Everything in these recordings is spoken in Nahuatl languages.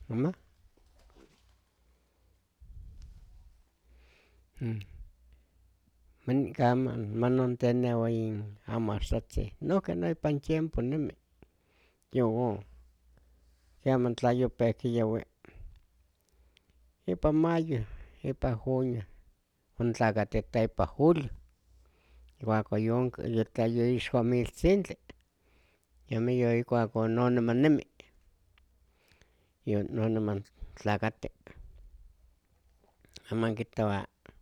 ¿no? Manon tenewa in amaxtlatzin nohki noipan tiempo nemi yowon keman tla yopeu kiyaui ipan mayo ipan junio ontlakatita ipan julio ikuaku yoixuamiltzintli yome ikuaku non niman nemi non niman tlakati aman kihtowa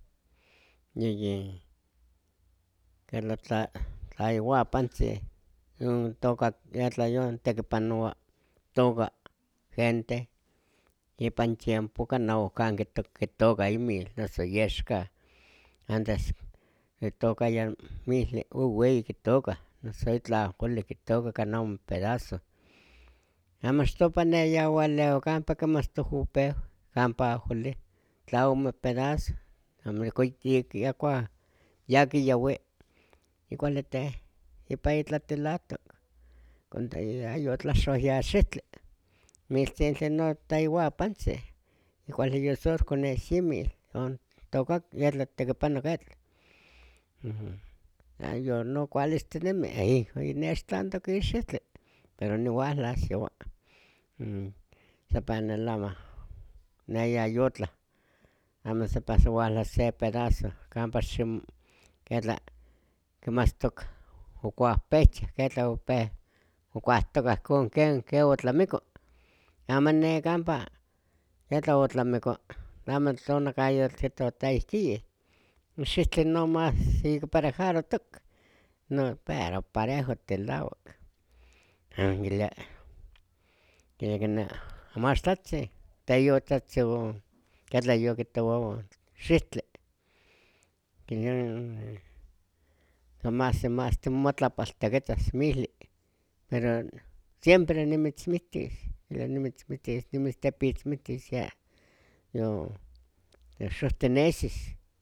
tla iuapantzi yon toka tla yon tekipanowa toka gente ipan tiempo kana ohkan kitoka imil noso yexka antes kitokaya mili ueueyi kitoka noso itlah kuali kitoka kana ome pedazo amo ixtopa ne ya ualeua kampa kimatztohopeu kampa ahuli tla ome pedazo amo yikua yakiyaui ikuali ipan itlatilatok yotlaxohyaxitli miltzintli non taiuapantzi kuali yosorkonex imil toka yetlatl tekipanoc etl yonokualistinemi nextlantok ixitli pero niuahlas youa sepa nelama ne yayotlah amo sepa uahlas se pedazo campa ketla kimatztok okuahpecha ketla opeu okuahtoka ihkon ken otlamiko amo ne campa ketla otlamiko amo tonakayotl kitowa ihkiyih xitli no mas ikiparejarotok no pero parejo tilauak amo kilia amaxtlatzin teyotlatzin ketla yokitowawa xitli mas timotlapaltekitas mili pero siempre nimitzmitis nimitztepitzmitis yoxohtinesis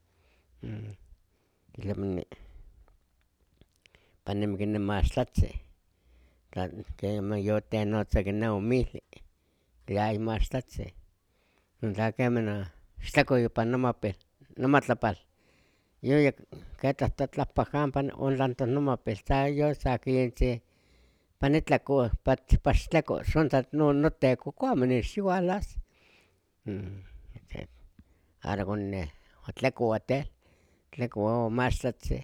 panemi kinemaxtlatzin quemeh yotenotzaque ne omili ya imaxtlatzin tla quemeh ixtlacoi ipan nomatlapal yoyek ketla totlahpa campa ontlantoh nomapil sa yosakiyintzin panitlacouah paxtlacos ontlac noteco coh amo nixualas aro otlecoua tel tlecoua amaxtlatzin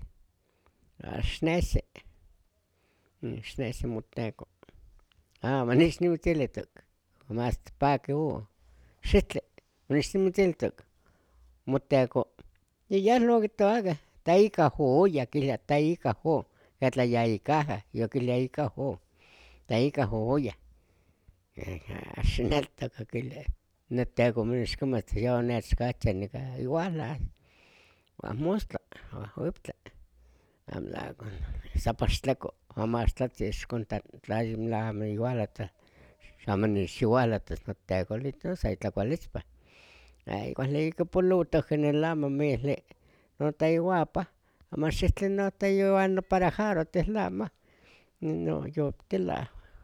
ixnesi moteco amo nix nimitzilihtok mas paki xitli nix nimitzilihtok moteco yiyah no kihtowaque ta ika ooya kilia ta ika ketla ya ikaja yokilia ika ta ika ooya ax neltoka kilia noteco ixkimatz yonechkahtzih nika iuahlas uahmostla uahwiptla sapa ixtleco amaxtlatzin tla amo iuala xamo nixiuala notecolito sa itlacualispa cuali kipolutoh nelamo mili non taiuapa amo xitli non yoanoparejaro tlamo no yoptilah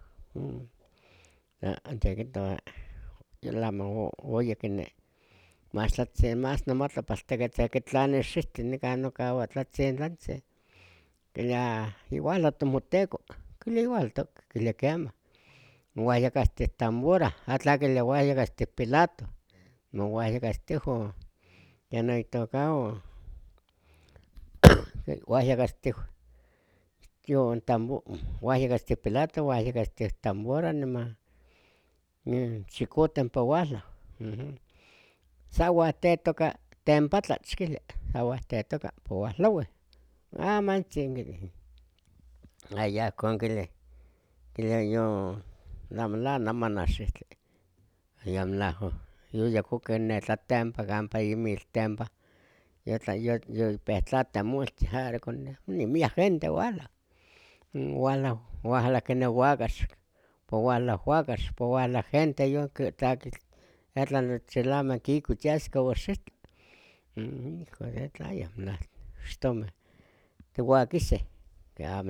tikihtowa yolamo oyec maxtlatzin mas nomotlapaltequetl sequitlanis xitli nican nocaua tlatzintlantzin kilia iualatok moteco kilia iualatok kilia quemah ouahyacastih tambora atlakilia ouahyacastih pilato mouahyacastihue canon itocaua ouahyacastih pilato ouahyacastih tambora niman xicotempa ouahlah sauahtetoca tempatlach kilia sauahtetoca ouahlauih amantzin ihcon kilia amo namanaxitli yoyacoque netlatempa campa imiltempa yopetlatemoltih aro nimiah gente oualah oualah queneh uacax oualah uacax oualah gente etla tzilamen quicuitzesqueh oxitl hijo de tla ayamo ixtomeh tiuaquisih amo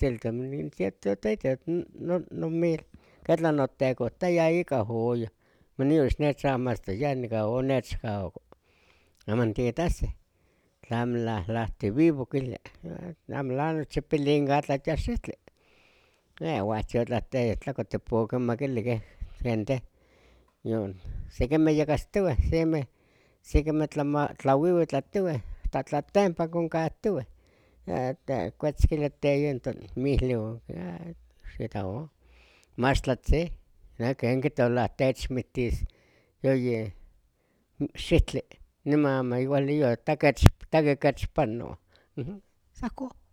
nimechiltos nomil ketla noteco ta ya ika ooya maniwix nechahmastayani ka onechkahua tlamo lahtivivo quilvia amo la nochi pilincatla tiahxitli uachi otlahteya tlacua tipoquimaquili que gente yon sequimeh yacastihue sequimeh tlauihui tlatiueh hasta tlatempa concahtiueh cuetzquili teyento miliu mach tlahtzi quen quita techmihtis yoyi xihtli niman amo igual taquech pano, sa ihcon.